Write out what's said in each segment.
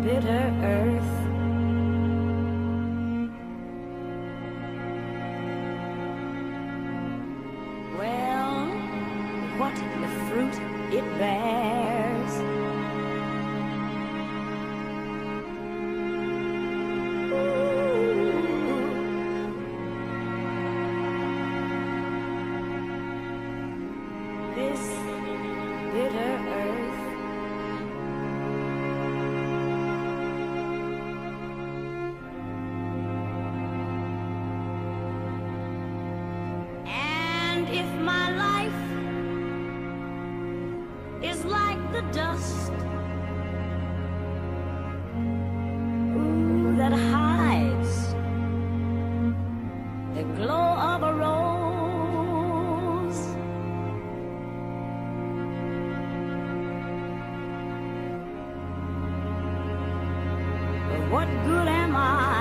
bitter earth. Well, what the fruit it bears. Ooh. This bitter earth. And if my life is like the dust, ooh, that hides the glow of a rose, but what good am I?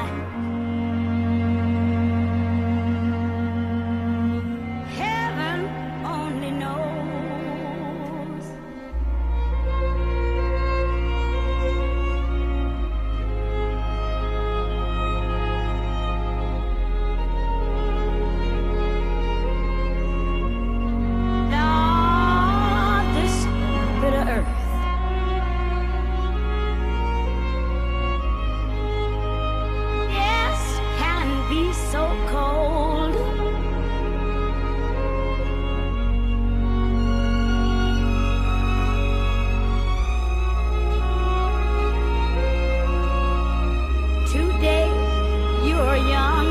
Heaven only knows. Ah, this bitter earth. Yes, can be so cold. Today you're young,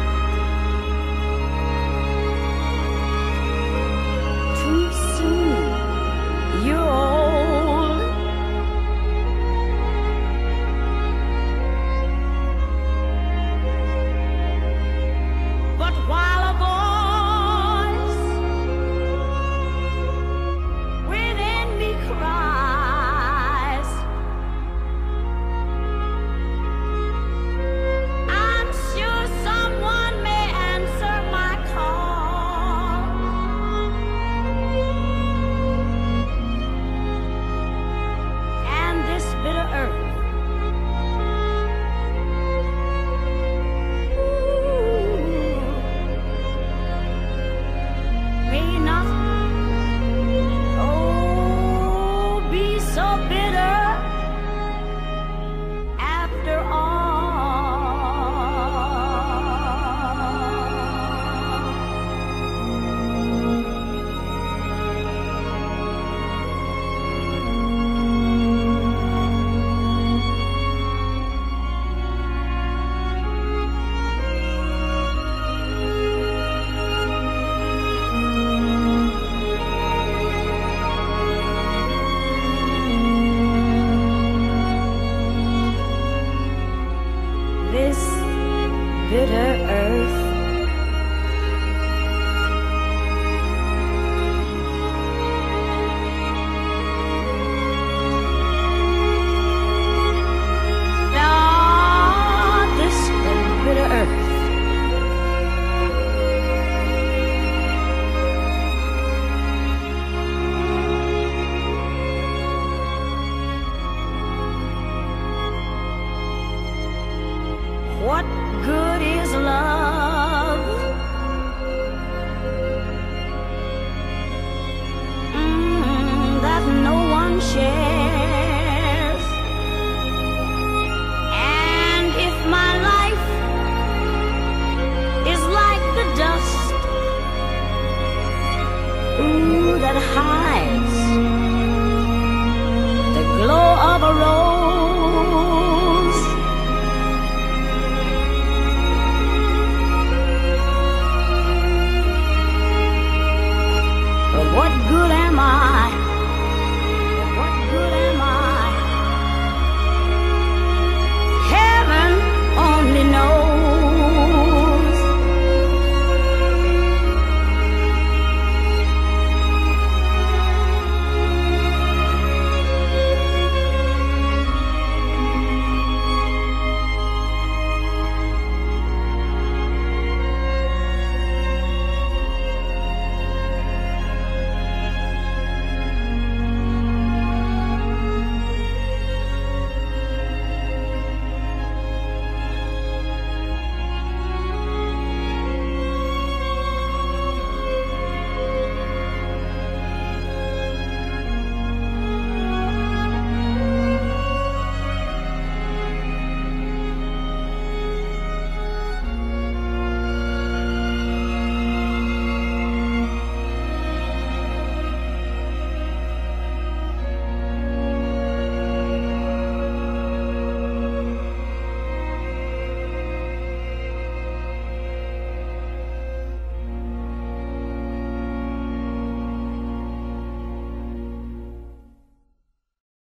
too soon you're old. But while a voice within me cries, I'm sure someone may answer my call. And this bitter earth, may not, oh, be so bitter after all. This bitter earth. Ah, this bitter earth. What good is love? That no one shares. And if my life is like the dust, ooh, that hides the glow of a rose,